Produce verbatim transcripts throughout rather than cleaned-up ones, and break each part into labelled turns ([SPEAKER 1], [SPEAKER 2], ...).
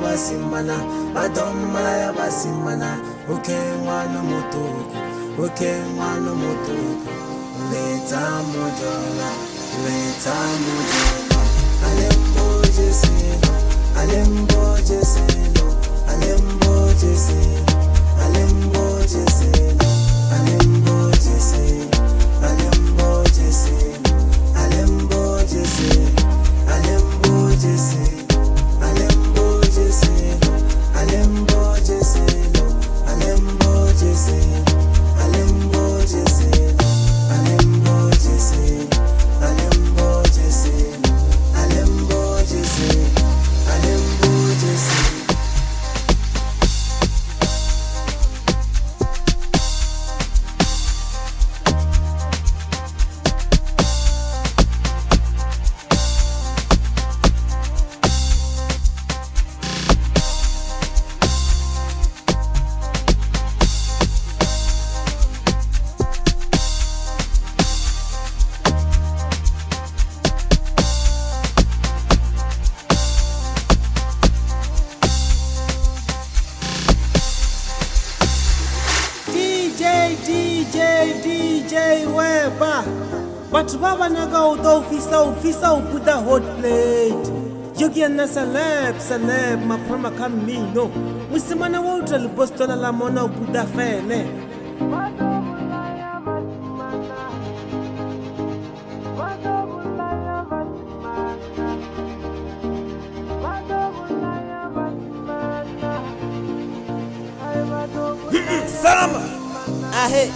[SPEAKER 1] basimana badomala ya basimana uke mwana mutuku uke mwana mutuku leta mojola leta mojola alembo jesino alembo jesino alembo jesino alembo jesino alembo jesino alembo jesino alembo jesino alembo jesino alembo jesino alembo jesino alembo jesino alembo jesino alembo jesino alembo jesino alembo jesino alembo jesino. D J, D J Weber, but Baba Naga do Fisa, Fisa, put the hot plate. You get a celeb, celeb, my prima come me, no. We see man, I won't tell Boston La Mona, put the fair, ne.
[SPEAKER 2] Sama! Ahe!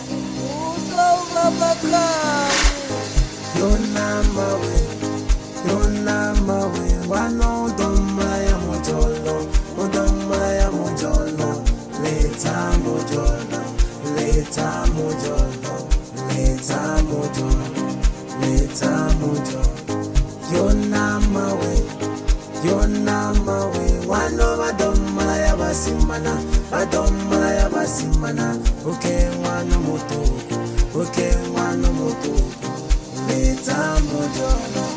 [SPEAKER 1] Yona mawe, yona mawe, wano domaya mojolo, modomaya mojolo, leta mojolo, leta mojolo, leta mojolo, leta mojolo. Yona mawe, yona mawe, wano wadomaya basimana, wadomaya basimana, uke wano motuku, uke wano motuku. Leta mojolo